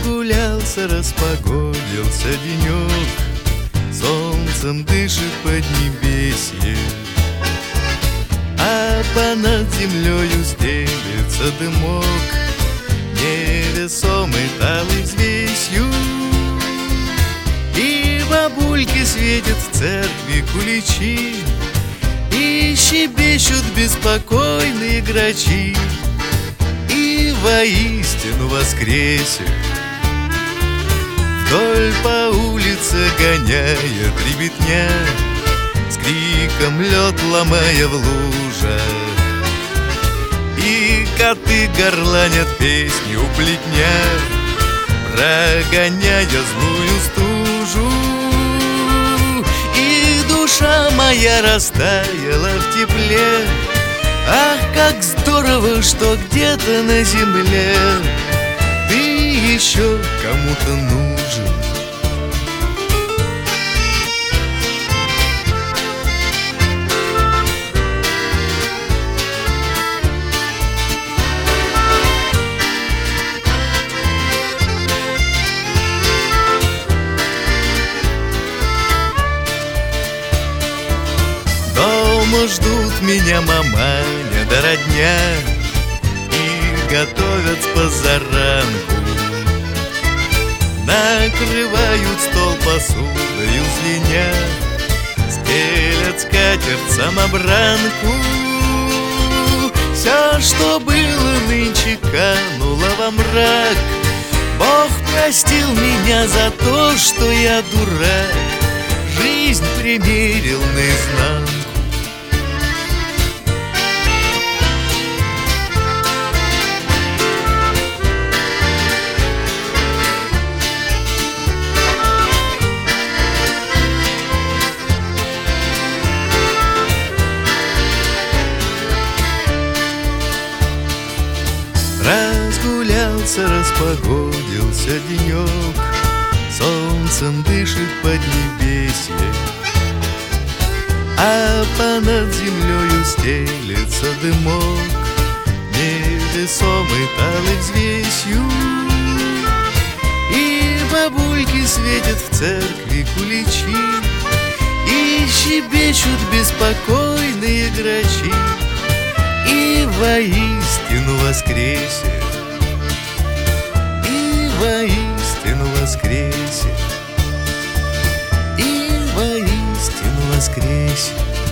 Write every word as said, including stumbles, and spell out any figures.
Разгулялся, распогодился денек, солнцем дышит поднебесье, а понад землею стелется дымок, невесомый талой взвесью. И бабульки светят в церкви куличи, и щебечут беспокойные грачи, и воистину воскресе вдоль по улице гоняет ребятня, с криком лед ломая в лужах, и коты горланят песни у плетня, прогоняя злую стужу. И душа моя растаяла в тепле. Ах, как здорово, что где-то на земле ты еще кому-то нужен. Дома ждут меня маманя да родня и готовят с позаранку, накрывают стол посудою звеня, стелят скатерть самобранку. Все, что было нынче, кануло во мрак. Бог простил меня за то, что я дурак, жизнь примерил наизнанку. Разгулялся, распогодился денек, солнцем дышит поднебесье, а понад землею стелется дымок, невесомый талой взвесью. И бабульки светят в церкви куличи, и щебечут беспокойные грачи, и воистину воскресе, и воистину воскресе, и воистину воскресе.